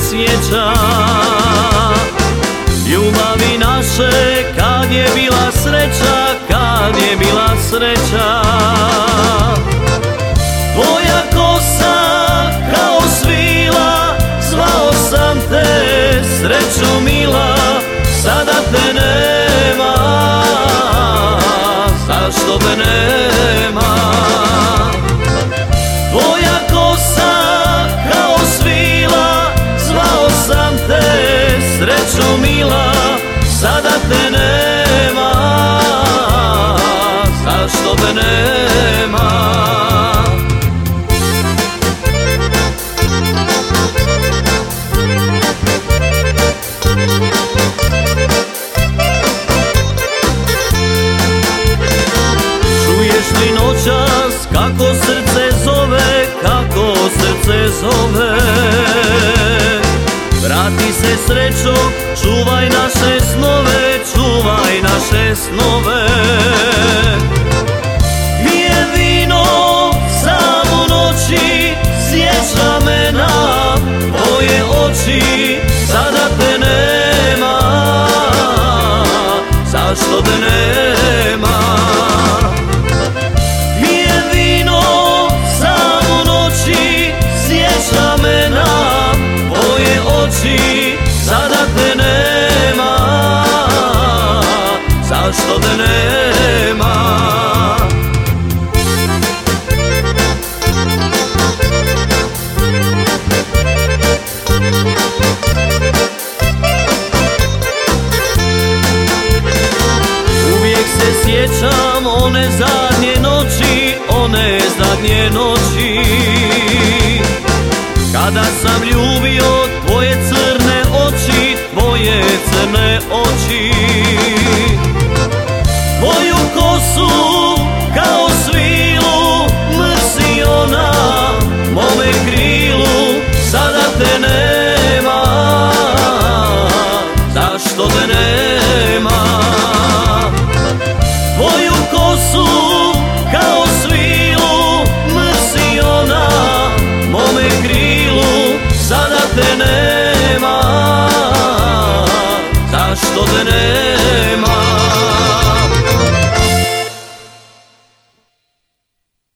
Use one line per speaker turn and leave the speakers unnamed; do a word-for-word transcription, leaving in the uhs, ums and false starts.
sjeća ljubavi naše, kad je bila sreća, kad je bila sreća. Tvoja kosa kao svila, zvao sam te, srećo mila, sada te nema, zašto te nema? Tvoja kosa kao svila, zvao sam te, srećo mila, sada te nema, zašto te nema? Čuješ li noćas kako srce zove, kako srce zove? Vrati se srećo, čuvaj naše snove, čuvaj naše snove. Pije vino sam u noći, sjeća me na tvoje oči, sada te nema, zašto te nema? Pije vino sam u noći, sjeća me na tvoje oči, sada te nema, zašto te nema? Uvijek se sjećam one zadnje noći, one zadnje noći, kada sam ljubio tvoje crne oči, tvoje crne oči. Tvoju kosu kao svilu mrsi ona, mome krivu